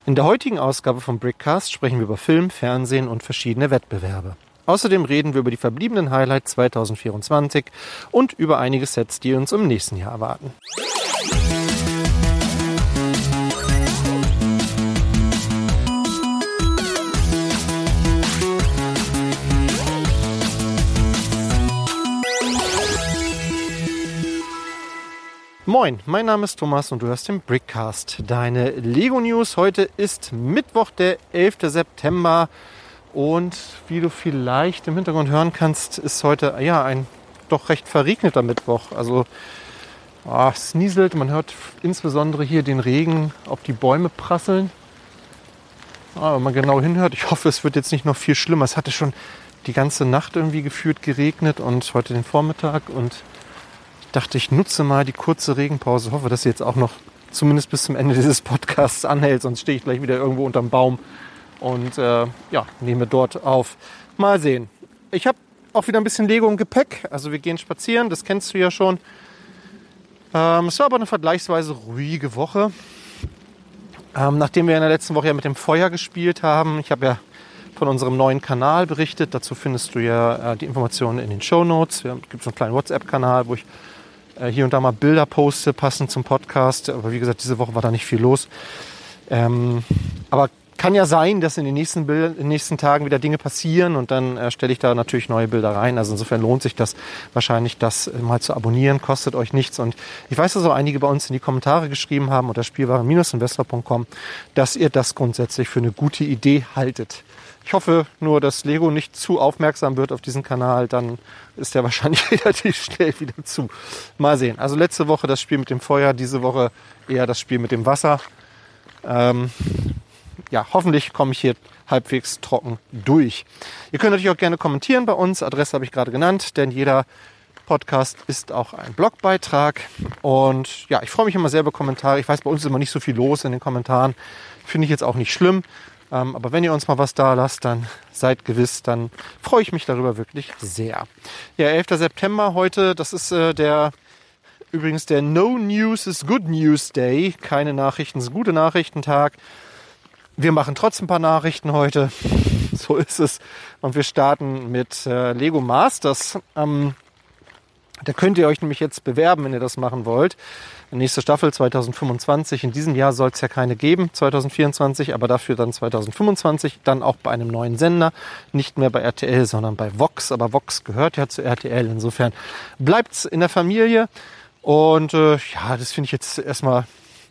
In der heutigen Ausgabe vom Brickcast sprechen wir über Film, Fernsehen und verschiedene Wettbewerbe. Außerdem reden wir über die verbliebenen Highlights 2024 und über einige Sets, die uns im nächsten Jahr erwarten. Moin, mein Name ist Thomas und du hörst den Brickcast. Deine Lego-News. Heute ist Mittwoch, der 11. September. Und wie du vielleicht im Hintergrund hören kannst, ist heute ein doch recht verregneter Mittwoch. Also es nieselt, man hört insbesondere hier den Regen auf die Bäume prasseln. Wenn man genau hinhört, ich hoffe, es wird jetzt nicht noch viel schlimmer. Es hatte schon die ganze Nacht irgendwie gefühlt geregnet und heute den Vormittag. Und ich dachte, ich nutze mal die kurze Regenpause. Hoffe, dass sie jetzt auch noch zumindest bis zum Ende dieses Podcasts anhält. Sonst stehe ich gleich wieder irgendwo unterm Baum und nehme dort auf. Mal sehen. Ich habe auch wieder ein bisschen Lego im Gepäck. Also wir gehen spazieren, das kennst du ja schon. Es war aber eine vergleichsweise ruhige Woche. Nachdem wir in der letzten Woche ja mit dem Feuer gespielt haben. Ich habe ja von unserem neuen Kanal berichtet. Dazu findest du ja die Informationen in den Shownotes. Es gibt so einen kleinen WhatsApp-Kanal, wo ich hier und da mal Bilder poste, passend zum Podcast. Aber wie gesagt, diese Woche war da nicht viel los. Aber kann ja sein, dass in den nächsten Tagen wieder Dinge passieren und dann stelle ich da natürlich neue Bilder rein. Also insofern lohnt sich das wahrscheinlich, das mal zu abonnieren, kostet euch nichts. Und ich weiß, dass auch einige bei uns in die Kommentare geschrieben haben unter spielwaren-investor.com, dass ihr das grundsätzlich für eine gute Idee haltet. Ich hoffe nur, dass Lego nicht zu aufmerksam wird auf diesen Kanal, dann ist der wahrscheinlich relativ schnell wieder zu. Mal sehen. Also letzte Woche das Spiel mit dem Feuer, diese Woche eher das Spiel mit dem Wasser. Hoffentlich komme ich hier halbwegs trocken durch. Ihr könnt natürlich auch gerne kommentieren bei uns. Adresse habe ich gerade genannt, denn jeder Podcast ist auch ein Blogbeitrag. Und ja, ich freue mich immer sehr über Kommentare. Ich weiß, bei uns ist immer nicht so viel los in den Kommentaren. Finde ich jetzt auch nicht schlimm. Aber wenn ihr uns mal was da lasst, dann seid gewiss, dann freue ich mich darüber wirklich sehr. Ja, 11. September heute, das ist übrigens der No News is Good News Day. Keine Nachrichten ist gute Nachrichtentag. Wir machen trotzdem ein paar Nachrichten heute. So ist es. Und wir starten mit Lego Masters. Da könnt ihr euch nämlich jetzt bewerben, wenn ihr das machen wollt. Die nächste Staffel 2025. In diesem Jahr soll es ja keine geben, 2024, aber dafür dann 2025. Dann auch bei einem neuen Sender. Nicht mehr bei RTL, sondern bei VOX. Aber VOX gehört ja zu RTL. Insofern bleibt's in der Familie. Und das finde ich jetzt erstmal...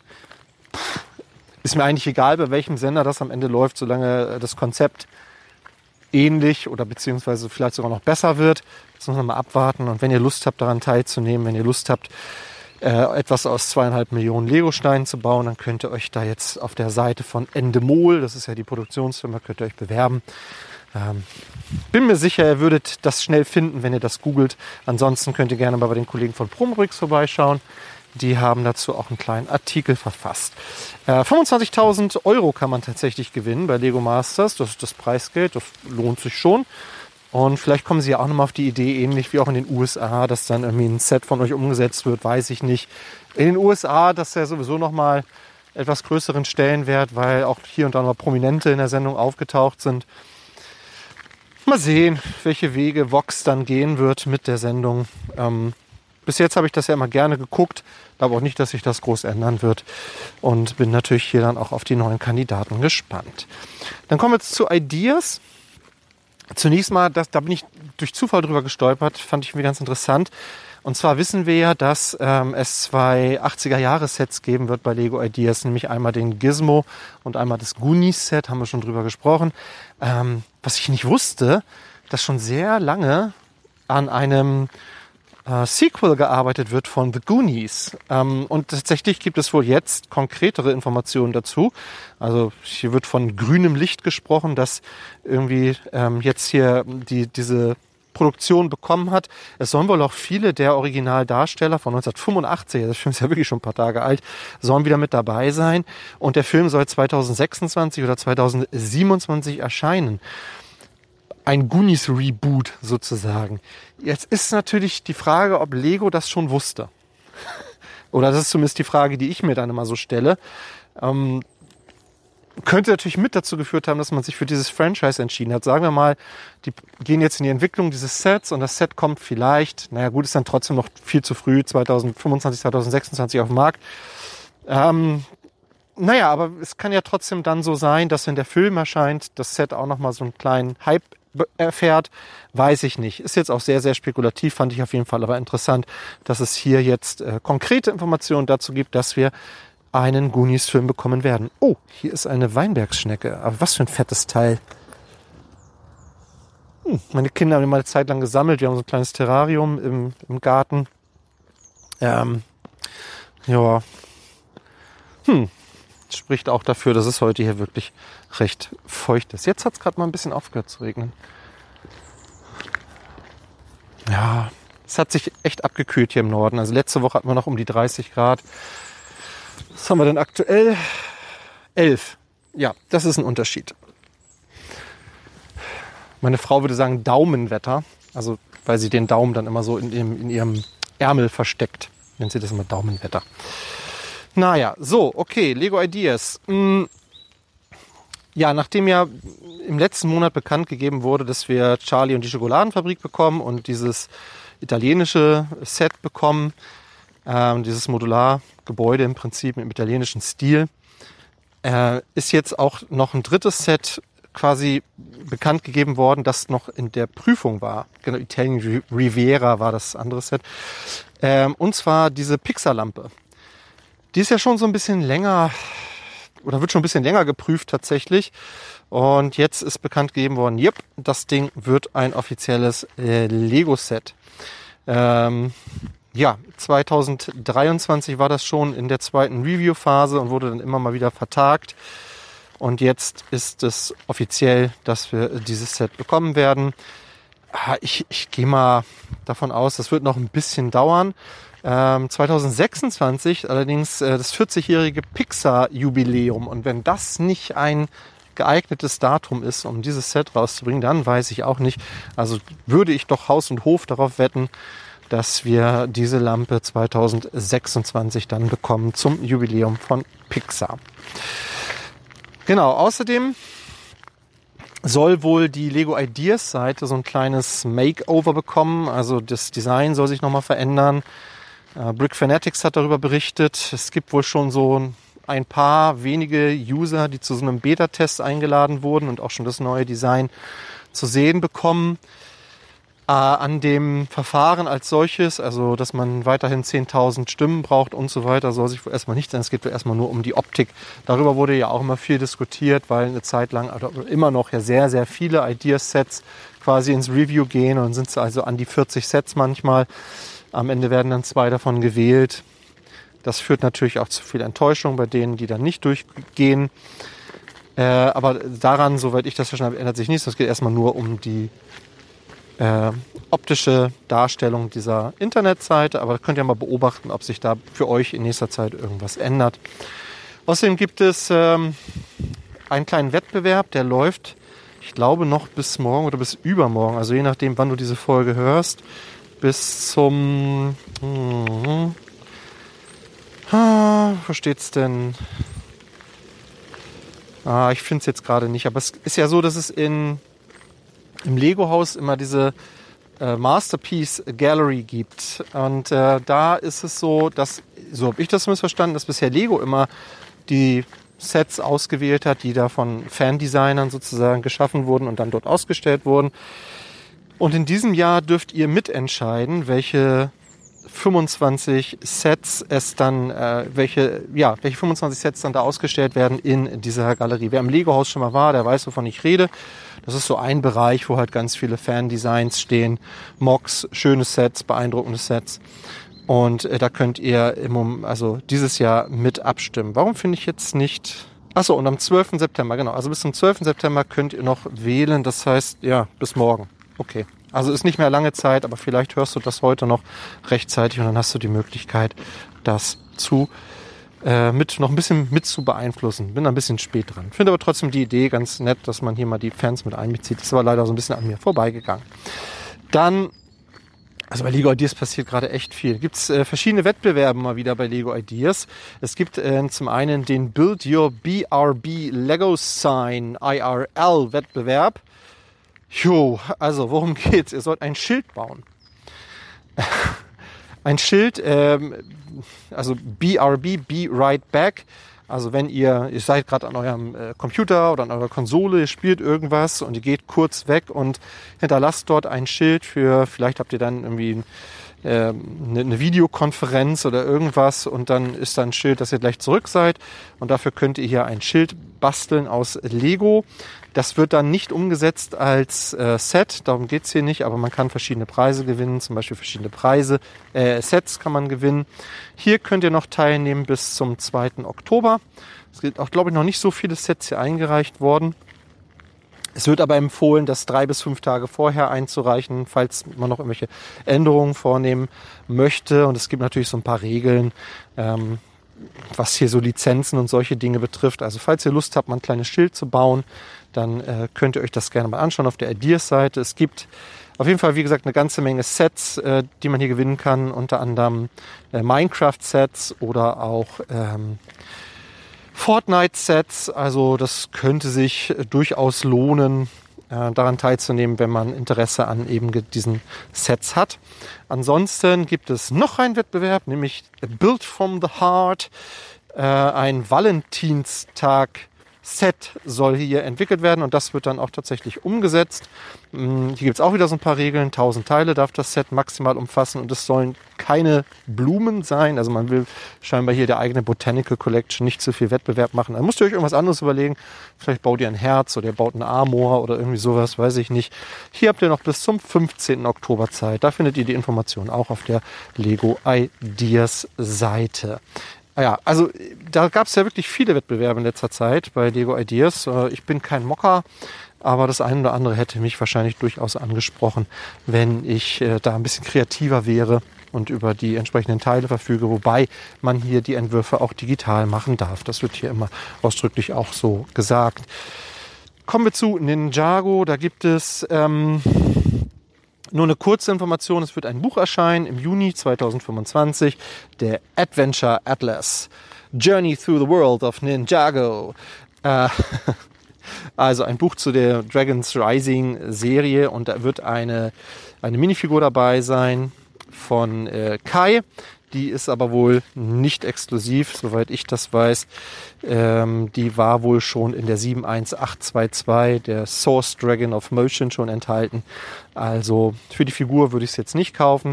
Ist mir eigentlich egal, bei welchem Sender das am Ende läuft, solange das Konzept ähnlich oder beziehungsweise vielleicht sogar noch besser wird. Das muss man mal abwarten. Und wenn ihr Lust habt, daran teilzunehmen, wenn ihr Lust habt, etwas aus 2,5 Millionen Lego-Steinen zu bauen, dann könnt ihr euch da jetzt auf der Seite von Endemol, das ist ja die Produktionsfirma, könnt ihr euch bewerben. Bin mir sicher, ihr würdet das schnell finden, wenn ihr das googelt. Ansonsten könnt ihr gerne mal bei den Kollegen von Prombrix vorbeischauen. Die haben dazu auch einen kleinen Artikel verfasst. 25.000 € kann man tatsächlich gewinnen bei Lego Masters. Das ist das Preisgeld, das lohnt sich schon. Und vielleicht kommen sie ja auch nochmal auf die Idee, ähnlich wie auch in den USA, dass dann irgendwie ein Set von euch umgesetzt wird, weiß ich nicht. In den USA, das ist ja sowieso nochmal etwas größeren Stellenwert, weil auch hier und da noch Prominente in der Sendung aufgetaucht sind. Mal sehen, welche Wege VOX dann gehen wird mit der Sendung. Bis jetzt habe ich das ja immer gerne geguckt, glaube auch nicht, dass sich das groß ändern wird und bin natürlich hier dann auch auf die neuen Kandidaten gespannt. Dann kommen wir jetzt zu Ideas. Zunächst mal, da bin ich durch Zufall drüber gestolpert, fand ich irgendwie ganz interessant. Und zwar wissen wir ja, dass es 2 80er-Jahre-Sets geben wird bei Lego Ideas, nämlich einmal den Gizmo und einmal das Goonies-Set, haben wir schon drüber gesprochen. Was ich nicht wusste, dass schon sehr lange an einem Sequel gearbeitet wird von The Goonies. Und tatsächlich gibt es wohl jetzt konkretere Informationen dazu. Also hier wird von grünem Licht gesprochen, dass irgendwie jetzt hier diese Produktion bekommen hat. Es sollen wohl auch viele der Originaldarsteller von 1985, das Film ist ja wirklich schon ein paar Tage alt, sollen wieder mit dabei sein. Und der Film soll 2026 oder 2027 erscheinen. Ein Goonies-Reboot sozusagen. Jetzt ist natürlich die Frage, ob Lego das schon wusste. Oder das ist zumindest die Frage, die ich mir dann immer so stelle. könnte natürlich mit dazu geführt haben, dass man sich für dieses Franchise entschieden hat. Sagen wir mal, die gehen jetzt in die Entwicklung dieses Sets und das Set kommt vielleicht, naja gut, ist dann trotzdem noch viel zu früh, 2025, 2026 auf den Markt. Naja, aber es kann ja trotzdem dann so sein, dass wenn der Film erscheint, das Set auch nochmal so einen kleinen Hype erfährt, weiß ich nicht. Ist jetzt auch sehr, sehr spekulativ, fand ich auf jeden Fall aber interessant, dass es hier jetzt konkrete Informationen dazu gibt, dass wir einen Goonies-Film bekommen werden. Oh, hier ist eine Weinbergsschnecke. Aber was für ein fettes Teil. Meine Kinder haben ihn mal eine Zeit lang gesammelt. Wir haben so ein kleines Terrarium im Garten. Ja. Spricht auch dafür, dass es heute hier wirklich recht feucht ist. Jetzt hat es gerade mal ein bisschen aufgehört zu regnen. Ja, es hat sich echt abgekühlt hier im Norden. Also letzte Woche hatten wir noch um die 30 Grad. Was haben wir denn aktuell? 11. Ja, das ist ein Unterschied. Meine Frau würde sagen Daumenwetter. Also weil sie den Daumen dann immer so in ihrem Ärmel versteckt. Nennt sie das immer Daumenwetter. Naja, so, okay, Lego Ideas. Ja, nachdem ja im letzten Monat bekannt gegeben wurde, dass wir Charlie und die Schokoladenfabrik bekommen und dieses italienische Set bekommen, dieses Modulargebäude im Prinzip im italienischen Stil, ist jetzt auch noch ein drittes Set quasi bekannt gegeben worden, das noch in der Prüfung war. Genau, Italian Riviera war das andere Set. Und zwar diese Pixar-Lampe. Die ist ja schon so ein bisschen länger, oder wird schon ein bisschen länger geprüft tatsächlich. Und jetzt ist bekannt gegeben worden, yep, das Ding wird ein offizielles Lego-Set. Ja, 2023 war das schon in der zweiten Review-Phase und wurde dann immer mal wieder vertagt. Und jetzt ist es offiziell, dass wir dieses Set bekommen werden. Ich gehe mal davon aus, das wird noch ein bisschen dauern. 2026 allerdings das 40-jährige Pixar-Jubiläum. Und wenn das nicht ein geeignetes Datum ist, um dieses Set rauszubringen, dann weiß ich auch nicht. Also würde ich doch Haus und Hof darauf wetten, dass wir diese Lampe 2026 dann bekommen zum Jubiläum von Pixar. Genau, außerdem soll wohl die Lego Ideas Seite so ein kleines Makeover bekommen. Also das Design soll sich nochmal verändern. Brick Fanatics hat darüber berichtet. Es gibt wohl schon so ein paar wenige User, die zu so einem Beta-Test eingeladen wurden und auch schon das neue Design zu sehen bekommen. An dem Verfahren als solches, also dass man weiterhin 10.000 Stimmen braucht und so weiter, soll sich wohl erstmal nicht sein. Es geht wohl erstmal nur um die Optik. Darüber wurde ja auch immer viel diskutiert, weil eine Zeit lang, oder immer noch ja sehr, sehr viele Ideas-Sets quasi ins Review gehen und sind also an die 40 Sets manchmal. Am Ende werden dann 2 davon gewählt. Das führt natürlich auch zu viel Enttäuschung bei denen, die dann nicht durchgehen. Aber daran, soweit ich das verstanden habe, ändert sich nichts. Es geht erstmal nur um die optische Darstellung dieser Internetseite, aber könnt ihr mal beobachten, ob sich da für euch in nächster Zeit irgendwas ändert. Außerdem gibt es einen kleinen Wettbewerb, der läuft, ich glaube, noch bis morgen oder bis übermorgen, also je nachdem, wann du diese Folge hörst, bis zum wo steht's denn? Ich finde es jetzt gerade nicht, aber es ist ja so, dass es im Lego-Haus immer diese Masterpiece Gallery gibt. Und da ist es so, dass, so habe ich das missverstanden, dass bisher Lego immer die Sets ausgewählt hat, die da von Fan-Designern sozusagen geschaffen wurden und dann dort ausgestellt wurden. Und in diesem Jahr dürft ihr mitentscheiden, welche 25 Sets welche 25 Sets dann da ausgestellt werden in dieser Galerie. Wer im Lego-Haus schon mal war, der weiß, wovon ich rede. Das ist so ein Bereich, wo halt ganz viele Fan-Designs stehen, Mocks, schöne Sets, beeindruckende Sets. Und da könnt ihr dieses Jahr mit abstimmen. Warum finde ich jetzt nicht... Achso, und am 12. September, genau. Also bis zum 12. September könnt ihr noch wählen. Das heißt, ja, bis morgen. Okay. Also ist nicht mehr lange Zeit, aber vielleicht hörst du das heute noch rechtzeitig und dann hast du die Möglichkeit, das noch ein bisschen mit zu beeinflussen. Bin ein bisschen spät dran. Finde aber trotzdem die Idee ganz nett, dass man hier mal die Fans mit einbezieht. Ist aber leider so ein bisschen an mir vorbeigegangen. Dann Also bei Lego Ideas passiert gerade echt viel. Gibt es verschiedene Wettbewerbe mal wieder bei Lego Ideas. Es gibt zum einen den Build Your BRB Lego Sign IRL Wettbewerb. Jo, also worum geht's? Ihr sollt ein Schild bauen. Ein Schild, also BRB, Be Right Back. Also wenn ihr seid gerade an eurem Computer oder an eurer Konsole, ihr spielt irgendwas und ihr geht kurz weg und hinterlasst dort ein Schild für, vielleicht habt ihr dann irgendwie eine Videokonferenz oder irgendwas und dann ist da ein Schild, dass ihr gleich zurück seid und dafür könnt ihr hier ein Schild basteln aus Lego. Das wird dann nicht umgesetzt als Set, darum geht's hier nicht, aber man kann verschiedene Preise gewinnen, zum Beispiel verschiedene Sets kann man gewinnen. Hier könnt ihr noch teilnehmen bis zum 2. Oktober. Es gibt auch, glaube ich, noch nicht so viele Sets hier eingereicht worden. Es wird aber empfohlen, das 3 bis 5 Tage vorher einzureichen, falls man noch irgendwelche Änderungen vornehmen möchte. Und es gibt natürlich so ein paar Regeln, was hier so Lizenzen und solche Dinge betrifft. Also falls ihr Lust habt, mal ein kleines Schild zu bauen, dann könnt ihr euch das gerne mal anschauen auf der Ideas-Seite. Es gibt auf jeden Fall, wie gesagt, eine ganze Menge Sets, die man hier gewinnen kann. Unter anderem Minecraft-Sets oder auch Fortnite-Sets. Also das könnte sich durchaus lohnen, daran teilzunehmen, wenn man Interesse an eben diesen Sets hat. Ansonsten gibt es noch einen Wettbewerb, nämlich Build from the Heart. Ein Valentinstag-Set soll hier entwickelt werden und das wird dann auch tatsächlich umgesetzt. Hier gibt es auch wieder so ein paar Regeln. 1000 Teile darf das Set maximal umfassen und es sollen keine Blumen sein. Also man will scheinbar hier der eigene Botanical Collection nicht zu viel Wettbewerb machen. Dann müsst ihr euch irgendwas anderes überlegen. Vielleicht baut ihr ein Herz oder ihr baut ein Amor oder irgendwie sowas, weiß ich nicht. Hier habt ihr noch bis zum 15. Oktober Zeit. Da findet ihr die Informationen auch auf der Lego Ideas Seite. Ja, also da gab es ja wirklich viele Wettbewerbe in letzter Zeit bei Lego Ideas. Ich bin kein Mocker, aber das eine oder andere hätte mich wahrscheinlich durchaus angesprochen, wenn ich da ein bisschen kreativer wäre und über die entsprechenden Teile verfüge, wobei man hier die Entwürfe auch digital machen darf. Das wird hier immer ausdrücklich auch so gesagt. Kommen wir zu Ninjago. Da gibt es nur eine kurze Information, es wird ein Buch erscheinen im Juni 2025, der Adventure Atlas, Journey Through the World of Ninjago. Also ein Buch zu der Dragons Rising Serie und da wird eine Minifigur dabei sein von Kai. Die ist aber wohl nicht exklusiv, soweit ich das weiß. Die war wohl schon in der 71822, der Source Dragon of Motion, schon enthalten. Also für die Figur würde ich es jetzt nicht kaufen.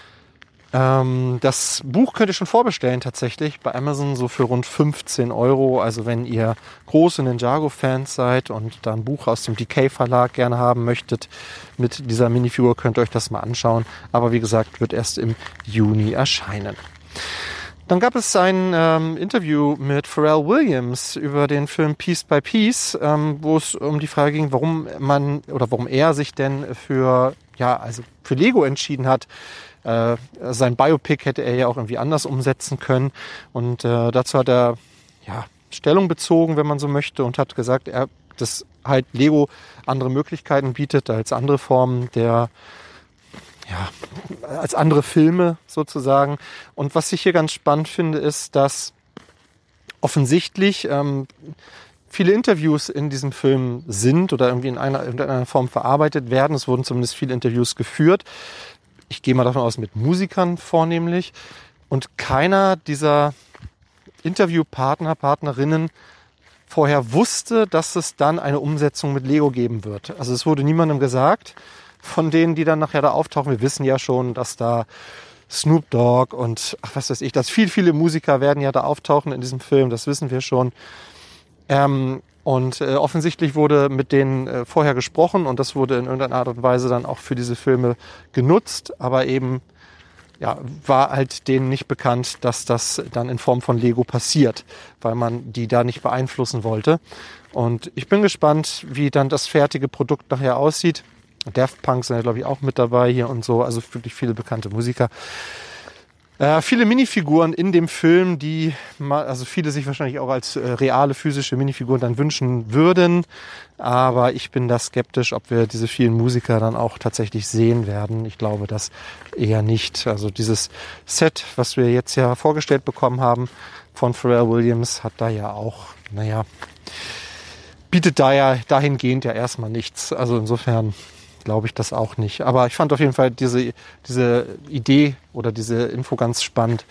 Das Buch könnt ihr schon vorbestellen tatsächlich bei Amazon so für rund 15 Euro. Also wenn ihr große Ninjago-Fans seid und da ein Buch aus dem DK Verlag gerne haben möchtet mit dieser Minifigur, könnt ihr euch das mal anschauen. Aber wie gesagt, wird erst im Juni erscheinen. Dann gab es ein Interview mit Pharrell Williams über den Film Piece by Piece, wo es um die Frage ging, warum er sich denn für Lego entschieden hat. Sein Biopic hätte er ja auch irgendwie anders umsetzen können. Und dazu hat er Stellung bezogen, wenn man so möchte, und hat gesagt, dass halt Lego andere Möglichkeiten bietet als andere Formen als andere Filme sozusagen. Und was ich hier ganz spannend finde, ist, dass offensichtlich viele Interviews in diesem Film sind oder irgendwie in irgendeiner Form verarbeitet werden. Es wurden zumindest viele Interviews geführt. Ich gehe mal davon aus, mit Musikern vornehmlich. Und keiner dieser Partnerinnen vorher wusste, dass es dann eine Umsetzung mit Lego geben wird. Also es wurde niemandem gesagt, von denen, die dann nachher da auftauchen. Wir wissen ja schon, dass da Snoop Dogg und dass viele Musiker werden ja da auftauchen in diesem Film. Das wissen wir schon. Offensichtlich wurde mit denen vorher gesprochen und das wurde in irgendeiner Art und Weise dann auch für diese Filme genutzt, aber eben war halt denen nicht bekannt, dass das dann in Form von Lego passiert, weil man die da nicht beeinflussen wollte. Und ich bin gespannt, wie dann das fertige Produkt nachher aussieht. Daft Punk sind ja, glaube ich, auch mit dabei hier und so, also wirklich viele bekannte Musiker. Viele Minifiguren in dem Film, die also viele sich wahrscheinlich auch als reale physische Minifiguren dann wünschen würden. Aber ich bin da skeptisch, ob wir diese vielen Musiker dann auch tatsächlich sehen werden. Ich glaube das eher nicht. Also dieses Set, was wir jetzt ja vorgestellt bekommen haben von Pharrell Williams, hat da ja auch, bietet da ja dahingehend ja erstmal nichts. Also insofern glaube ich das auch nicht. Aber ich fand auf jeden Fall diese Idee oder diese Info ganz spannend,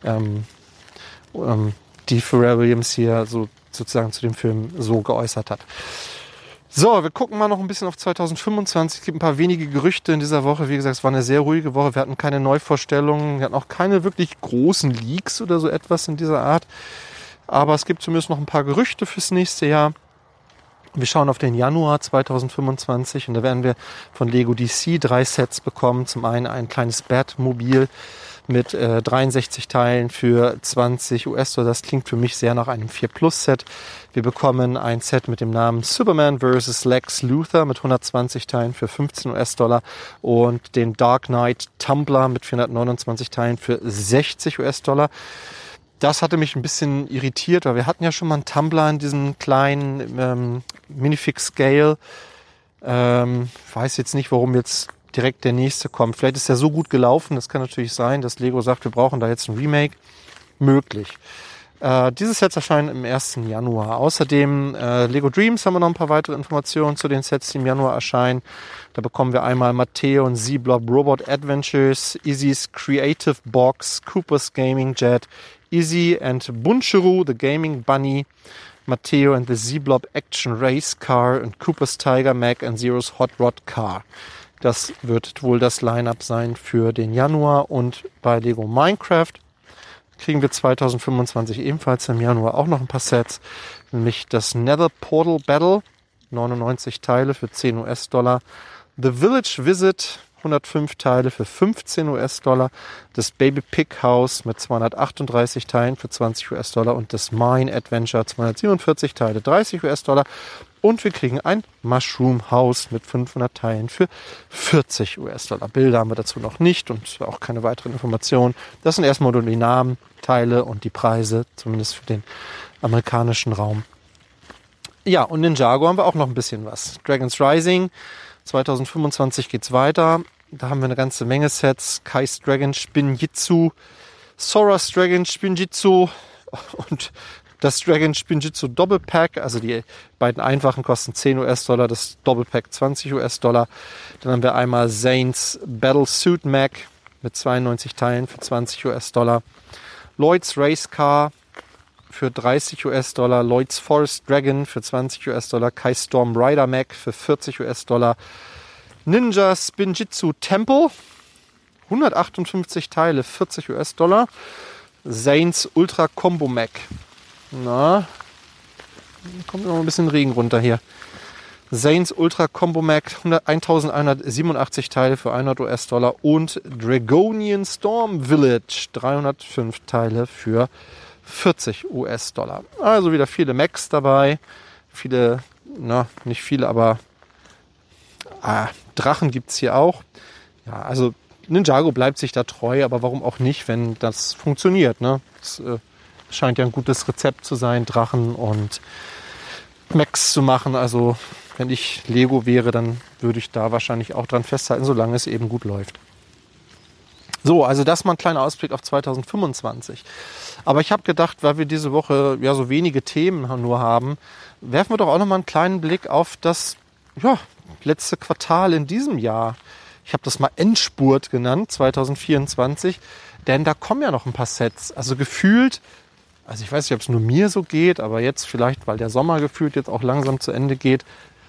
die Pharrell Williams hier so sozusagen zu dem Film so geäußert hat. So, wir gucken mal noch ein bisschen auf 2025. Es gibt ein paar wenige Gerüchte in dieser Woche. Wie gesagt, es war eine sehr ruhige Woche. Wir hatten keine Neuvorstellungen. Wir hatten auch keine wirklich großen Leaks oder so etwas in dieser Art. Aber es gibt zumindest noch ein paar Gerüchte fürs nächste Jahr. Wir schauen auf den Januar 2025 und da werden wir von Lego DC 3 Sets bekommen. Zum einen ein kleines Batmobil mit 63 Teilen für 20 US-Dollar. Das klingt für mich sehr nach einem 4-Plus-Set. Wir bekommen ein Set mit dem Namen Superman vs. Lex Luthor mit 120 Teilen für 15 US-Dollar und den Dark Knight Tumbler mit 429 Teilen für 60 US-Dollar. Das hatte mich ein bisschen irritiert, weil wir hatten ja schon mal einen Tumbler in diesem kleinen Minifix-Scale. Weiß jetzt nicht, warum jetzt direkt der nächste kommt. Vielleicht ist er so gut gelaufen, das kann natürlich sein, dass Lego sagt, wir brauchen da jetzt ein Remake. Möglich. Dieses Set erscheint im 1. Januar. Außerdem Lego Dreams haben wir noch ein paar weitere Informationen zu den Sets, die im Januar erscheinen. Da bekommen wir einmal Matteo und Z-Blob Robot Adventures, Izzy's Creative Box, Cooper's Gaming Jet, Izzy and Bunchuru, the Gaming Bunny, Matteo and the Z-Blob Action Race Car und Cooper's Tiger Mac and Zero's Hot Rod Car. Das wird wohl das Line-Up sein für den Januar. Und bei Lego Minecraft kriegen wir 2025 ebenfalls im Januar auch noch ein paar Sets, nämlich das Nether Portal Battle, 99 Teile für 10 US-Dollar, The Village Visit, 105 Teile für 15 US-Dollar, das Baby Pig House mit 238 Teilen für 20 US-Dollar und das Mine Adventure 247 Teile, 30 US-Dollar. Und wir kriegen ein Mushroom House mit 500 Teilen für 40 US-Dollar. Bilder haben wir dazu noch nicht und auch keine weiteren Informationen. Das sind erstmal nur die Namen, Teile und die Preise, zumindest für den amerikanischen Raum. Ja, und Ninjago haben wir auch noch ein bisschen was. Dragon's Rising, 2025 geht's weiter. Da haben wir eine ganze Menge Sets. Kai's Dragon Spinjitzu, Sora's Dragon Spinjitzu und das Dragon Spinjitzu Doppelpack. Also die beiden einfachen kosten 10 US-Dollar, das Doppelpack 20 US-Dollar. Dann haben wir einmal Zane's Battle Suit Mac mit 92 Teilen für 20 US-Dollar. Lloyd's Race Car für 30 US-Dollar, Lloyd's Forest Dragon für 20 US-Dollar, Kai Storm Rider Mac für 40 US-Dollar, Ninja Spinjitzu Temple, 158 Teile, 40 US-Dollar, Zane's Ultra Combo Mac. Na, kommt noch ein bisschen Regen runter hier. Zane's Ultra Combo Mac, 1187 Teile für 100 US-Dollar und Dragonian Storm Village, 305 Teile für 40 US-Dollar. Also wieder viele Macs dabei. Viele, nicht viele, aber Drachen gibt es hier auch. Ja, also Ninjago bleibt sich da treu, aber warum auch nicht, wenn das funktioniert. Ne? Das scheint ja ein gutes Rezept zu sein, Drachen und Macs zu machen. Also wenn ich Lego wäre, dann würde ich da wahrscheinlich auch dran festhalten, solange es eben gut läuft. So, also das mal ein kleiner Ausblick auf 2025. Aber ich habe gedacht, weil wir diese Woche ja so wenige Themen nur haben, werfen wir doch auch noch mal einen kleinen Blick auf das letzte Quartal in diesem Jahr. Ich habe das mal Endspurt genannt, 2024, denn da kommen ja noch ein paar Sets. Also gefühlt, also ich weiß nicht, ob es nur mir so geht, aber jetzt vielleicht, weil der Sommer gefühlt jetzt auch langsam zu Ende geht,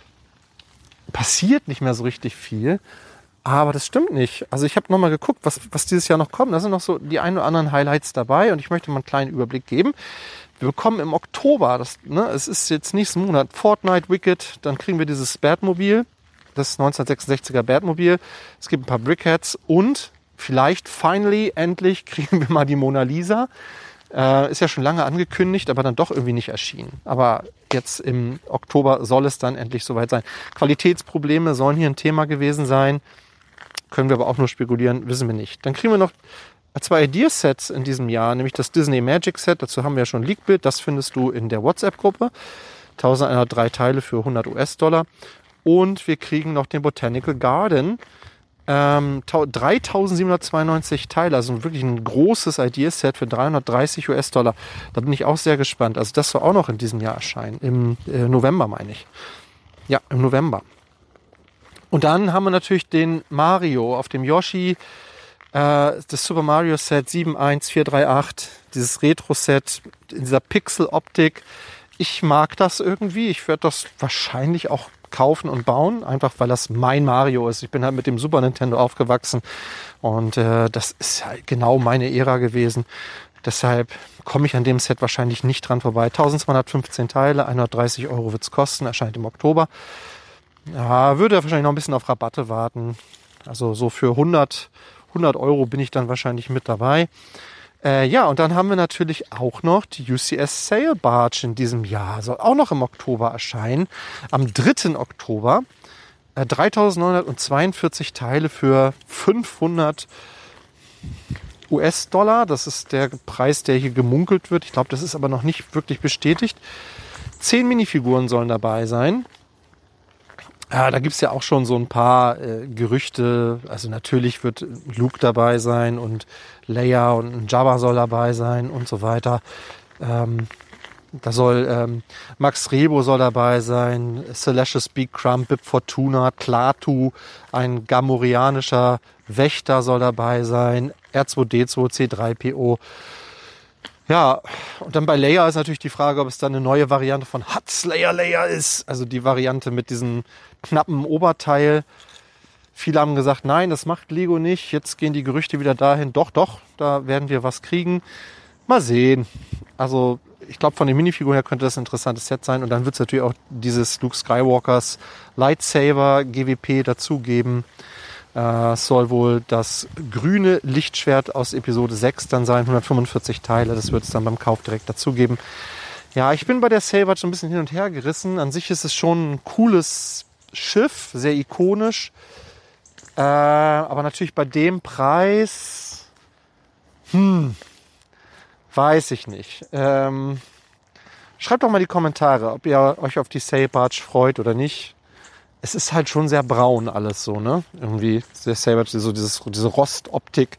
passiert nicht mehr so richtig viel. Aber das stimmt nicht. Also ich habe nochmal geguckt, was dieses Jahr noch kommt. Da sind noch so die ein oder anderen Highlights dabei und ich möchte mal einen kleinen Überblick geben. Wir bekommen im Oktober, es ist jetzt nächsten Monat, Fortnite, Wicked, dann kriegen wir dieses Batmobil, das 1966er Batmobil. Es gibt ein paar Brickheads und vielleicht, endlich kriegen wir mal die Mona Lisa. Ist ja schon lange angekündigt, aber dann doch irgendwie nicht erschienen. Aber jetzt im Oktober soll es dann endlich soweit sein. Qualitätsprobleme sollen hier ein Thema gewesen sein. Können wir aber auch nur spekulieren, wissen wir nicht. Dann kriegen wir noch 2 Ideasets in diesem Jahr, nämlich das Disney Magic Set, dazu haben wir ja schon ein Leakbild, das findest du in der WhatsApp-Gruppe. 1103 Teile für $100. Und wir kriegen noch den Botanical Garden. 3.792 Teile, also wirklich ein großes Ideaset für $330. Da bin ich auch sehr gespannt. Also das soll auch noch in diesem Jahr erscheinen. Im November meine ich. Ja, im November. Und dann haben wir natürlich den Mario auf dem Yoshi. Das Super Mario Set 71438. Dieses Retro-Set in dieser Pixel-Optik. Ich mag das irgendwie. Ich werde das wahrscheinlich auch kaufen und bauen, einfach weil das mein Mario ist. Ich bin halt mit dem Super Nintendo aufgewachsen und das ist halt genau meine Ära gewesen. Deshalb komme ich an dem Set wahrscheinlich nicht dran vorbei. 1215 Teile, 130 € wird es kosten, erscheint im Oktober. Ja, würde wahrscheinlich noch ein bisschen auf Rabatte warten. Also so für 100 € bin ich dann wahrscheinlich mit dabei. Ja, und dann haben wir natürlich auch noch die UCS Sail Barge in diesem Jahr. Soll auch noch im Oktober erscheinen. Am 3. Oktober. 3.942 Teile für $500. Das ist der Preis, der hier gemunkelt wird. Ich glaube, das ist aber noch nicht wirklich bestätigt. 10 Minifiguren sollen dabei sein. Ja, da gibt's ja auch schon so ein paar Gerüchte. Also natürlich wird Luke dabei sein und Leia und Jabba soll dabei sein und so weiter. Da soll Max Rebo soll dabei sein, Celestius Big Crumb, Bib Fortuna, Klaatu, ein gamorianischer Wächter soll dabei sein, R2D2, C3PO. Ja, und dann bei Leia ist natürlich die Frage, ob es dann eine neue Variante von Hutt Leia ist. Also die Variante mit diesem knappen Oberteil. Viele haben gesagt, nein, das macht Lego nicht. Jetzt gehen die Gerüchte wieder dahin. Doch, da werden wir was kriegen. Mal sehen. Also ich glaube, von den Minifiguren her könnte das ein interessantes Set sein. Und dann wird es natürlich auch dieses Luke Skywalkers Lightsaber GWP dazugeben. Es soll wohl das grüne Lichtschwert aus Episode 6 dann sein, 145 Teile. Das wird es dann beim Kauf direkt dazugeben. Ja, ich bin bei der Sailbar schon ein bisschen hin und her gerissen. An sich ist es schon ein cooles Schiff, sehr ikonisch. Aber natürlich bei dem Preis, weiß ich nicht. Schreibt doch mal die Kommentare, ob ihr euch auf die Sailbar freut oder nicht. Es ist halt schon sehr braun alles so, ne? Irgendwie der Sailbar, so diese Rostoptik.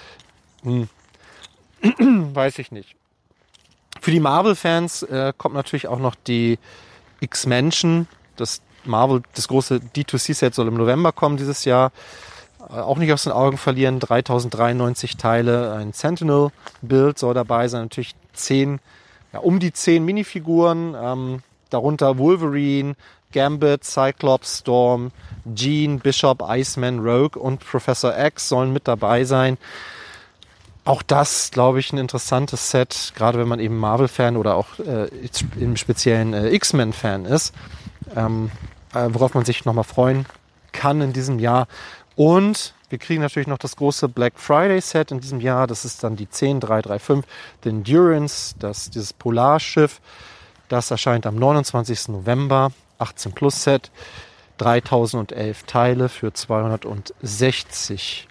Weiß ich nicht. Für die Marvel-Fans kommt natürlich auch noch die X-Mansion. Das große D2C-Set soll im November kommen dieses Jahr. Auch nicht aus den Augen verlieren. 3093 Teile. Ein Sentinel-Bild soll dabei sein. Natürlich um die 10 Minifiguren. Darunter Wolverine, Gambit, Cyclops, Storm, Jean, Bishop, Iceman, Rogue und Professor X sollen mit dabei sein. Auch das, glaube ich, ein interessantes Set, gerade wenn man eben Marvel-Fan oder auch im speziellen X-Men-Fan ist, worauf man sich nochmal freuen kann in diesem Jahr. Und wir kriegen natürlich noch das große Black Friday-Set in diesem Jahr. Das ist dann die 10335, der Endurance, dieses Polarschiff. Das erscheint am 29. November, 18 Plus Set, 3011 Teile für $260.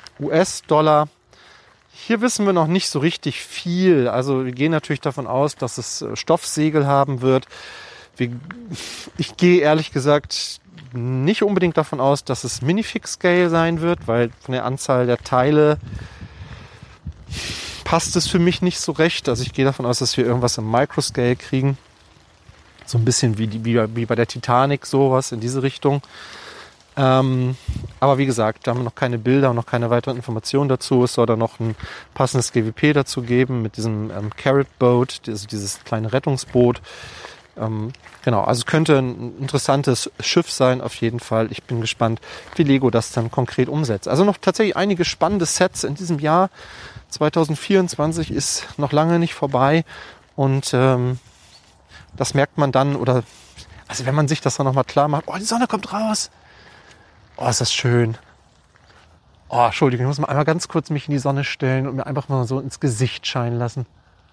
Hier wissen wir noch nicht so richtig viel. Also wir gehen natürlich davon aus, dass es Stoffsegel haben wird. Ich gehe ehrlich gesagt nicht unbedingt davon aus, dass es Minifix-Scale sein wird, weil von der Anzahl der Teile passt es für mich nicht so recht. Also ich gehe davon aus, dass wir irgendwas im Microscale kriegen. So ein bisschen wie bei der Titanic, sowas in diese Richtung. Aber wie gesagt, da haben wir noch keine Bilder und noch keine weiteren Informationen dazu. Es soll da noch ein passendes GWP dazu geben mit diesem Carrot Boat, also dieses kleine Rettungsboot. Genau, also es könnte ein interessantes Schiff sein auf jeden Fall. Ich bin gespannt, wie Lego das dann konkret umsetzt. Also noch tatsächlich einige spannende Sets in diesem Jahr. 2024 ist noch lange nicht vorbei und das merkt man dann, also wenn man sich das dann nochmal klar macht, oh, die Sonne kommt raus. Oh, ist das schön. Oh, Entschuldigung, ich muss mal einmal ganz kurz mich in die Sonne stellen und mir einfach mal so ins Gesicht scheinen lassen.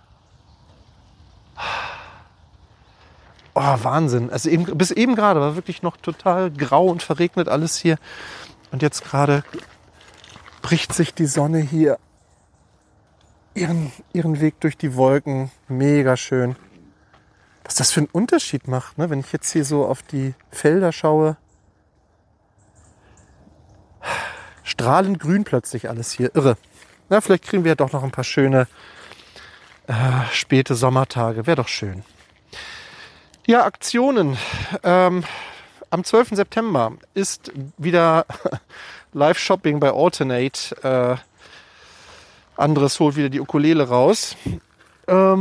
Oh, Wahnsinn. Also bis eben gerade war wirklich noch total grau und verregnet alles hier. Und jetzt gerade bricht sich die Sonne hier ihren Weg durch die Wolken. Mega schön. Was das für einen Unterschied macht, ne? Wenn ich jetzt hier so auf die Felder schaue. Strahlend grün plötzlich alles hier. Irre. Na, vielleicht kriegen wir ja doch noch ein paar schöne späte Sommertage. Wäre doch schön. Ja, Aktionen. Am 12. September ist wieder Live-Shopping bei Alternate. Andres holt wieder die Ukulele raus. Ja,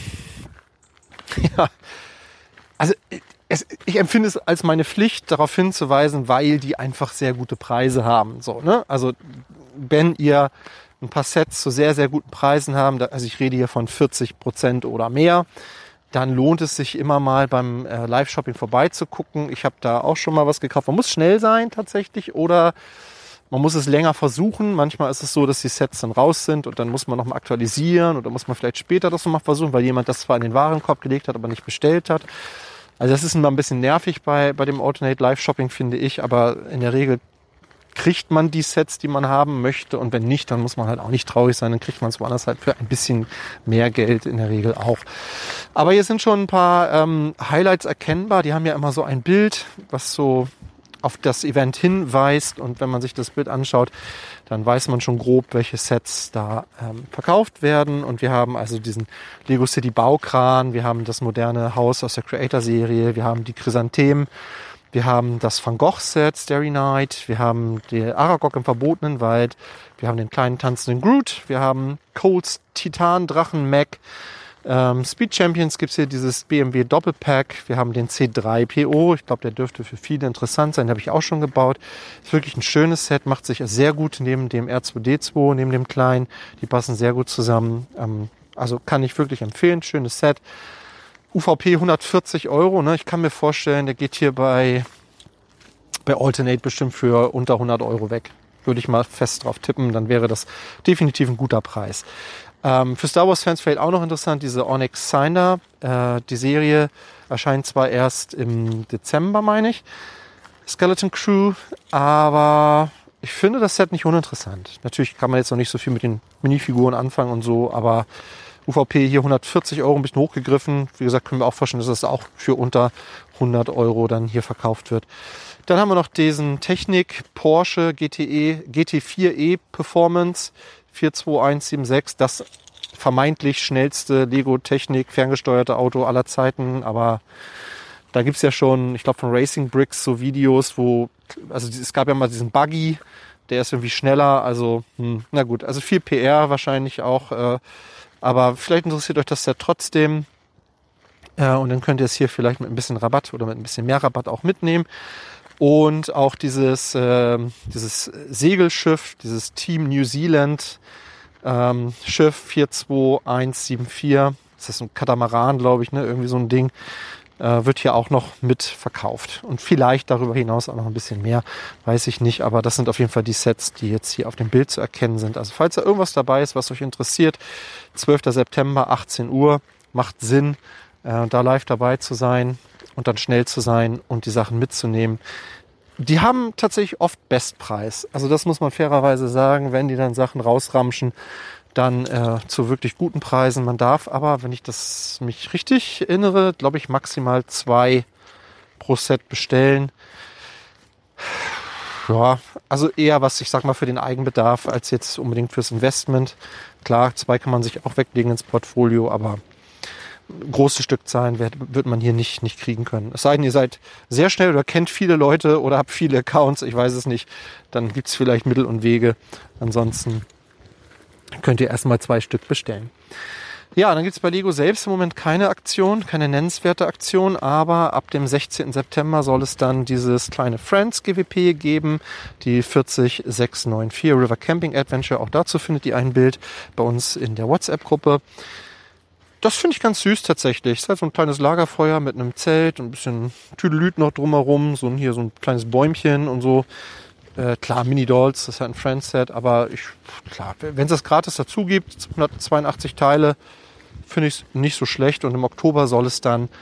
also ich empfinde es als meine Pflicht, darauf hinzuweisen, weil die einfach sehr gute Preise haben. So, ne? Also wenn ihr ein paar Sets zu sehr, sehr guten Preisen haben, also ich rede hier von 40% oder mehr, dann lohnt es sich immer mal beim Live-Shopping vorbeizugucken. Ich habe da auch schon mal was gekauft. Man muss schnell sein tatsächlich oder man muss es länger versuchen. Manchmal ist es so, dass die Sets dann raus sind und dann muss man nochmal aktualisieren oder muss man vielleicht später das nochmal versuchen, weil jemand das zwar in den Warenkorb gelegt hat, aber nicht bestellt hat. Also das ist immer ein bisschen nervig bei dem Alternate Live-Shopping, finde ich, aber in der Regel kriegt man die Sets, die man haben möchte und wenn nicht, dann muss man halt auch nicht traurig sein, dann kriegt man es woanders halt für ein bisschen mehr Geld in der Regel auch. Aber hier sind schon ein paar Highlights erkennbar, die haben ja immer so ein Bild, was so auf das Event hinweist und wenn man sich das Bild anschaut, dann weiß man schon grob, welche Sets da verkauft werden und wir haben also diesen Lego City Baukran, wir haben das moderne Haus aus der Creator-Serie, wir haben die Chrysanthemen, wir haben das Van Gogh-Set, Starry Night, wir haben die Aragog im verbotenen Wald, wir haben den kleinen tanzenden Groot, wir haben Coles Titan-Drachen Mac, Speed Champions gibt es hier dieses BMW Doppelpack, wir haben den C3 PO, ich glaube, der dürfte für viele interessant sein, den habe ich auch schon gebaut. Ist wirklich ein schönes Set, macht sich sehr gut neben dem R2D2, neben dem kleinen, die passen sehr gut zusammen, also kann ich wirklich empfehlen, schönes Set. UVP 140 €, ne? Ich kann mir vorstellen, der geht hier bei Alternate bestimmt für unter 100 € weg. Würde ich mal fest drauf tippen, dann wäre das definitiv ein guter Preis. Für Star Wars Fans vielleicht auch noch interessant, diese Onyx Cinder. Die Serie erscheint zwar erst im Dezember, meine ich, Skeleton Crew, aber ich finde das Set nicht uninteressant. Natürlich kann man jetzt noch nicht so viel mit den Minifiguren anfangen und so, aber UVP hier 140 €, ein bisschen hochgegriffen. Wie gesagt, können wir auch vorstellen, dass das auch für unter 100 € dann hier verkauft wird. Dann haben wir noch diesen Technik Porsche GT4e Performance 42176. Das vermeintlich schnellste Lego Technik ferngesteuerte Auto aller Zeiten. Aber da gibt's ja schon, ich glaube von Racing Bricks so Videos, also es gab ja mal diesen Buggy, der ist irgendwie schneller. Also na gut, also viel PR wahrscheinlich auch. Aber vielleicht interessiert euch das ja trotzdem. Und dann könnt ihr es hier vielleicht mit ein bisschen Rabatt oder mit ein bisschen mehr Rabatt auch mitnehmen. Und auch dieses Segelschiff, dieses Team New Zealand Schiff 42174. Das ist ein Katamaran, glaube ich, ne? Irgendwie so ein Ding. Wird hier auch noch mit verkauft. Und vielleicht darüber hinaus auch noch ein bisschen mehr, weiß ich nicht. Aber das sind auf jeden Fall die Sets, die jetzt hier auf dem Bild zu erkennen sind. Also falls da irgendwas dabei ist, was euch interessiert, 12. September, 18 Uhr, macht Sinn, da live dabei zu sein und dann schnell zu sein und die Sachen mitzunehmen. Die haben tatsächlich oft Bestpreis. Also das muss man fairerweise sagen, wenn die dann Sachen rausramschen, dann zu wirklich guten Preisen. Man darf aber, wenn ich das mich richtig erinnere, glaube ich maximal 2 pro Set bestellen. Ja, also eher was, ich sag mal, für den Eigenbedarf als jetzt unbedingt fürs Investment. Klar, 2 kann man sich auch weglegen ins Portfolio, aber große Stückzahlen wird man hier nicht kriegen können. Es sei denn, ihr seid sehr schnell oder kennt viele Leute oder habt viele Accounts, ich weiß es nicht. Dann gibt es vielleicht Mittel und Wege. Ansonsten könnt ihr erstmal 2 Stück bestellen. Ja, dann gibt es bei Lego selbst im Moment keine Aktion, keine nennenswerte Aktion, aber ab dem 16. September soll es dann dieses kleine Friends GWP geben, die 40694 River Camping Adventure. Auch dazu findet ihr ein Bild bei uns in der WhatsApp-Gruppe. Das finde ich ganz süß tatsächlich. Es ist halt so ein kleines Lagerfeuer mit einem Zelt und ein bisschen Tüdelüt noch drumherum, so ein kleines Bäumchen und so. Klar, Mini-Dolls, das ist halt ein Friends-Set, aber wenn es das gratis dazu gibt, 182 Teile, finde ich es nicht so schlecht. Und im Oktober soll es dann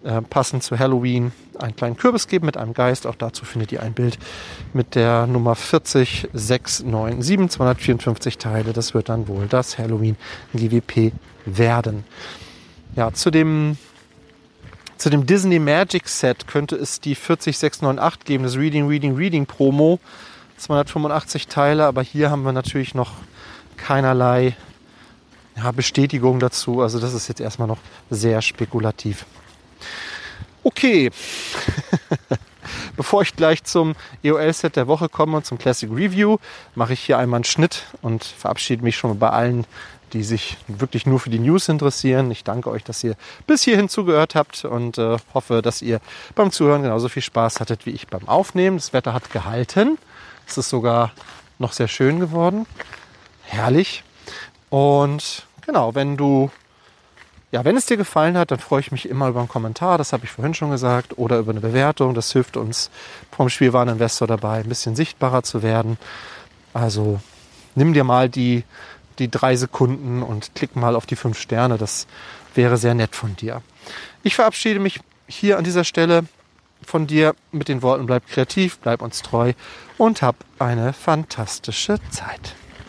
passend zu Halloween einen kleinen Kürbis geben mit einem Geist. Auch dazu findet ihr ein Bild mit der Nummer 40697, 254 Teile. Das wird dann wohl das Halloween GWP werden. Ja, zu dem Disney Magic Set könnte es die 40698 geben, das Reading Promo, 285 Teile, aber hier haben wir natürlich noch keinerlei Bestätigung dazu. Also das ist jetzt erstmal noch sehr spekulativ. Okay, bevor ich gleich zum EOL-Set der Woche komme und zum Classic Review, mache ich hier einmal einen Schnitt und verabschiede mich schon bei allen, die sich wirklich nur für die News interessieren. Ich danke euch, dass ihr bis hierhin zugehört habt und hoffe, dass ihr beim Zuhören genauso viel Spaß hattet wie ich beim Aufnehmen. Das Wetter hat gehalten. Es ist sogar noch sehr schön geworden. Herrlich. Und genau, wenn es dir gefallen hat, dann freue ich mich immer über einen Kommentar, das habe ich vorhin schon gesagt, oder über eine Bewertung. Das hilft uns vom Spielwareninvestor dabei, ein bisschen sichtbarer zu werden. Also nimm dir mal die 3 Sekunden und klick mal auf die 5 Sterne. Das wäre sehr nett von dir. Ich verabschiede mich hier an dieser Stelle von dir mit den Worten: bleib kreativ, bleib uns treu und hab eine fantastische Zeit.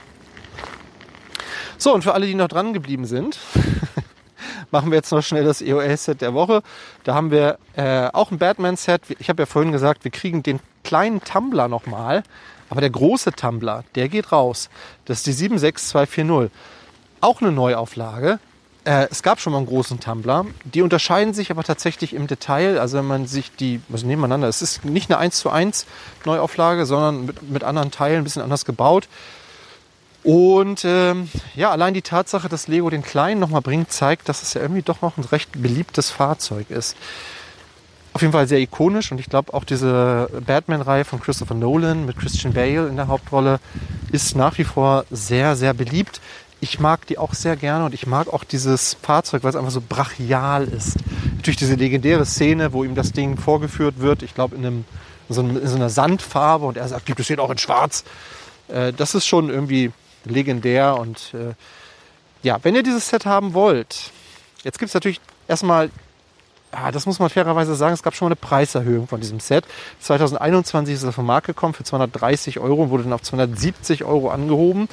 So, und für alle, die noch dran geblieben sind, machen wir jetzt noch schnell das EOL-Set der Woche. Da haben wir auch ein Batman-Set. Ich habe ja vorhin gesagt, wir kriegen den kleinen Tumbler nochmal. Aber der große Tumbler, der geht raus. Das ist die 76240. Auch eine Neuauflage. Es gab schon mal einen großen Tumbler. Die unterscheiden sich aber tatsächlich im Detail. Also wenn man sich nebeneinander, es ist nicht eine 1:1 Neuauflage, sondern mit anderen Teilen, ein bisschen anders gebaut. Und allein die Tatsache, dass Lego den kleinen nochmal bringt, zeigt, dass es ja irgendwie doch noch ein recht beliebtes Fahrzeug ist. Auf jeden Fall sehr ikonisch, und ich glaube auch diese Batman-Reihe von Christopher Nolan mit Christian Bale in der Hauptrolle ist nach wie vor sehr, sehr beliebt. Ich mag die auch sehr gerne, und ich mag auch dieses Fahrzeug, weil es einfach so brachial ist. Natürlich diese legendäre Szene, wo ihm das Ding vorgeführt wird, ich glaube in so einer Sandfarbe, und er sagt, gibt es hier auch in Schwarz. Das ist schon irgendwie legendär, und wenn ihr dieses Set haben wollt, jetzt gibt es natürlich erstmal, das muss man fairerweise sagen, es gab schon mal eine Preiserhöhung von diesem Set. 2021 ist es vom Markt gekommen für 230 Euro und wurde dann auf 270 Euro angehoben.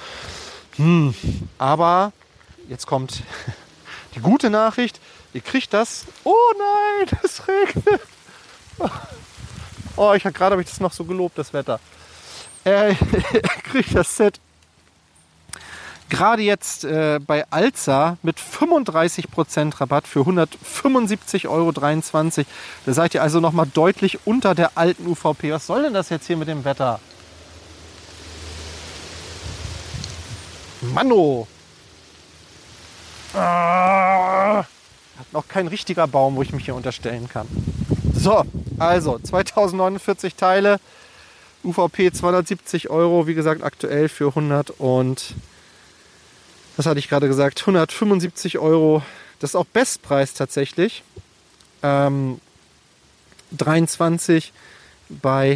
Aber jetzt kommt die gute Nachricht. Ihr kriegt das. Oh nein, es regnet. Oh, gerade habe ich das noch so gelobt, das Wetter. Ihr kriegt das Set gerade jetzt bei Alza mit 35% Rabatt für 175,23 Euro. Da seid ihr also nochmal deutlich unter der alten UVP. Was soll denn das jetzt hier mit dem Wetter? Manno! Hat noch kein richtiger Baum, wo ich mich hier unterstellen kann. So, also 2049 Teile, UVP 270 Euro, wie gesagt aktuell für 100 und... Was hatte ich gerade gesagt? 175 Euro. Das ist auch Bestpreis tatsächlich. 23 bei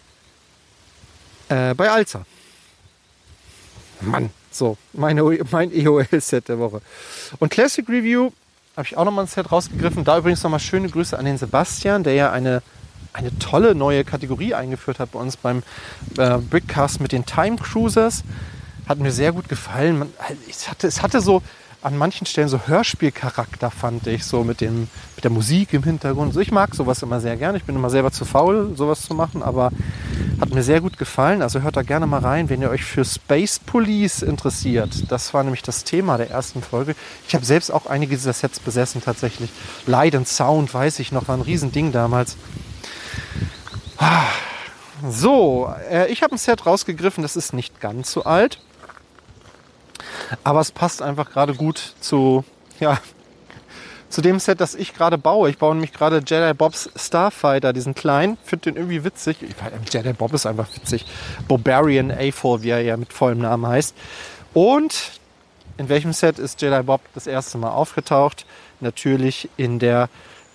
Alza. Mann, so, mein EOL-Set der Woche. Und Classic Review habe ich auch nochmal ein Set rausgegriffen. Da übrigens nochmal schöne Grüße an den Sebastian, der ja eine tolle neue Kategorie eingeführt hat bei uns beim Brickcast mit den Time Cruisers. Hat mir sehr gut gefallen. Es hatte so an manchen Stellen so Hörspielcharakter, fand ich, so mit der Musik im Hintergrund. So, ich mag sowas immer sehr gerne. Ich bin immer selber zu faul, sowas zu machen, aber hat mir sehr gut gefallen. Also hört da gerne mal rein, wenn ihr euch für Space Police interessiert. Das war nämlich das Thema der ersten Folge. Ich habe selbst auch einige dieser Sets besessen tatsächlich. Light and Sound, weiß ich noch, war ein Riesending damals. So, ich habe ein Set rausgegriffen, das ist nicht ganz so alt. Aber es passt einfach gerade gut zu dem Set, das ich gerade baue. Ich baue nämlich gerade Jedi Bob's Starfighter, diesen kleinen. Finde den irgendwie witzig. Jedi Bob ist einfach witzig. Bobarian A4, wie er ja mit vollem Namen heißt. Und in welchem Set ist Jedi Bob das erste Mal aufgetaucht? Natürlich in der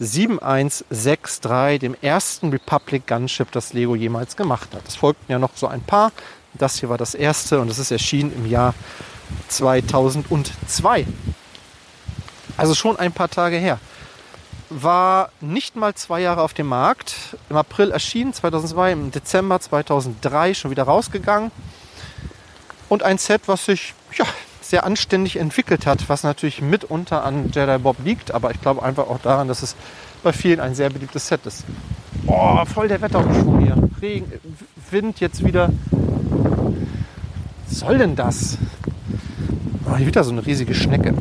7163, dem ersten Republic Gunship, das Lego jemals gemacht hat. Es folgten ja noch so ein paar. Das hier war das erste, und es ist erschienen im Jahr 2002. Also schon ein paar Tage her. war nicht mal 2 Jahre auf dem Markt. Im April erschienen, 2002, im Dezember 2003 schon wieder rausgegangen. Und ein Set, was sich sehr anständig entwickelt hat, was natürlich mitunter an Jedi Bob liegt, aber ich glaube einfach auch daran, dass es bei vielen ein sehr beliebtes Set ist. Oh, voll der Wetterumschwung hier. Regen, Wind jetzt wieder. Was soll denn das? Oh, hier wieder so eine riesige Schnecke.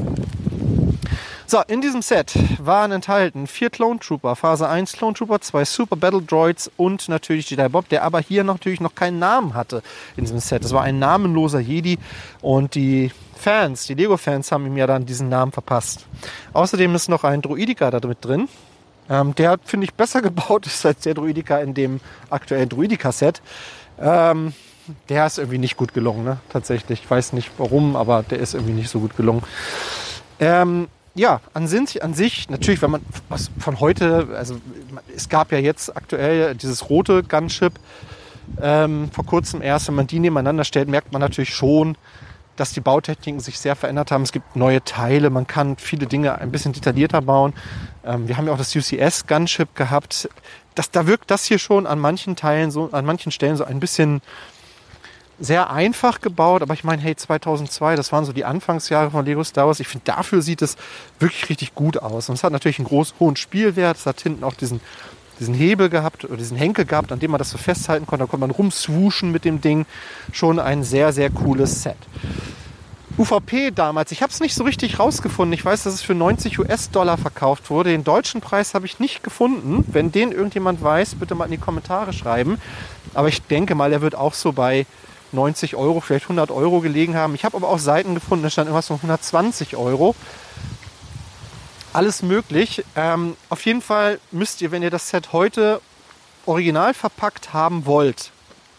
So, in diesem Set waren enthalten 4 Clone Trooper, Phase 1 Clone Trooper, 2 Super Battle Droids und natürlich Jedi Bob, der aber hier natürlich noch keinen Namen hatte in diesem Set. Das war ein namenloser Jedi und die Lego-Fans haben ihm ja dann diesen Namen verpasst. Außerdem ist noch ein Droideka da mit drin. Der, finde ich, besser gebaut ist als der Droideka in dem aktuellen Droideka-Set. Der ist irgendwie nicht gut gelungen, ne? Tatsächlich. Ich weiß nicht warum, aber der ist irgendwie nicht so gut gelungen. Ja, an sich, natürlich, wenn man was von heute, also es gab ja jetzt aktuell dieses rote Gunship, vor kurzem erst, wenn man die nebeneinander stellt, merkt man natürlich schon, dass die Bautechniken sich sehr verändert haben. Es gibt neue Teile, man kann viele Dinge ein bisschen detaillierter bauen. Wir haben ja auch das UCS Gunship gehabt. Da wirkt das hier schon an manchen Teilen, an manchen Stellen so ein bisschen sehr einfach gebaut, aber ich meine, hey, 2002, das waren so die Anfangsjahre von Lego Star Wars. Ich finde, dafür sieht es wirklich richtig gut aus. Und es hat natürlich einen hohen Spielwert. Es hat hinten auch diesen Hebel gehabt, oder diesen Henkel gehabt, an dem man das so festhalten konnte. Da konnte man rumswooschen mit dem Ding. Schon ein sehr, sehr cooles Set. UVP damals, ich habe es nicht so richtig rausgefunden. Ich weiß, dass es für 90 US-Dollar verkauft wurde. Den deutschen Preis habe ich nicht gefunden. Wenn den irgendjemand weiß, bitte mal in die Kommentare schreiben. Aber ich denke mal, er wird auch so bei 90 Euro, vielleicht 100 Euro gelegen haben. Ich habe aber auch Seiten gefunden, da stand irgendwas von 120 Euro. Alles möglich. Auf jeden Fall müsst ihr, wenn ihr das Set heute original verpackt haben wollt,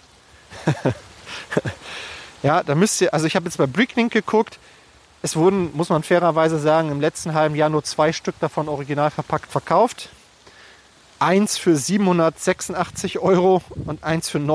ja, dann müsst ihr, also ich habe jetzt bei Bricklink geguckt, es wurden, muss man fairerweise sagen, im letzten halben Jahr nur 2 Stück davon original verpackt verkauft. Eins für 786 Euro und eins für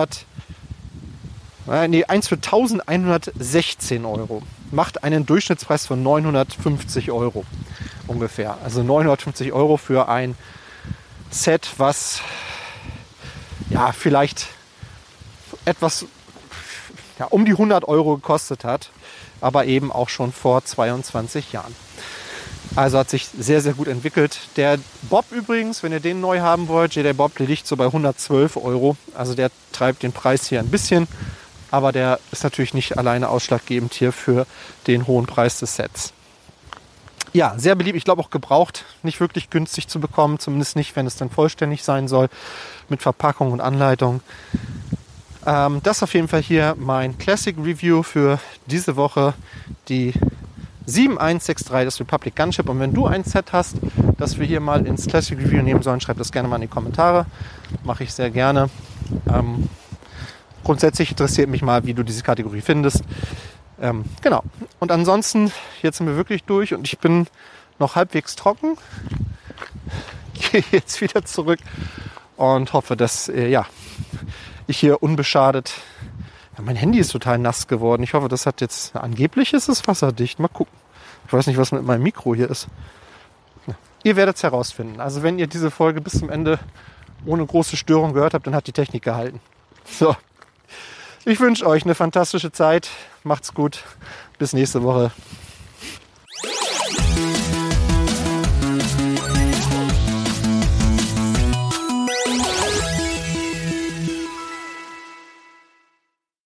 1116 Euro. Macht einen Durchschnittspreis von 950 Euro ungefähr. Also 950 Euro für ein Set, was ja vielleicht etwas um die 100 Euro gekostet hat, aber eben auch schon vor 22 Jahren. Also hat sich sehr, sehr gut entwickelt. Der Bob übrigens, wenn ihr den neu haben wollt, Jedi Bob, der liegt so bei 112 Euro. Also der treibt den Preis hier ein bisschen. Aber der ist natürlich nicht alleine ausschlaggebend hier für den hohen Preis des Sets. Ja, sehr beliebt. Ich glaube auch gebraucht, nicht wirklich günstig zu bekommen. Zumindest nicht, wenn es dann vollständig sein soll. Mit Verpackung und Anleitung. Das auf jeden Fall hier mein Classic Review für diese Woche. Die 7163, das Republic Gunship. Und wenn du ein Set hast, das wir hier mal ins Classic Review nehmen sollen, schreib das gerne mal in die Kommentare. Mache ich sehr gerne. Grundsätzlich interessiert mich mal, wie du diese Kategorie findest. Genau. Und ansonsten, jetzt sind wir wirklich durch und ich bin noch halbwegs trocken. Gehe jetzt wieder zurück und hoffe, dass ich hier unbeschadet... Ja, mein Handy ist total nass geworden. Ich hoffe, das hat jetzt... Angeblich ist es wasserdicht. Mal gucken. Ich weiß nicht, was mit meinem Mikro hier ist. Ihr werdet es herausfinden. Also wenn ihr diese Folge bis zum Ende ohne große Störung gehört habt, dann hat die Technik gehalten. So. Ich wünsche euch eine fantastische Zeit. Macht's gut. Bis nächste Woche.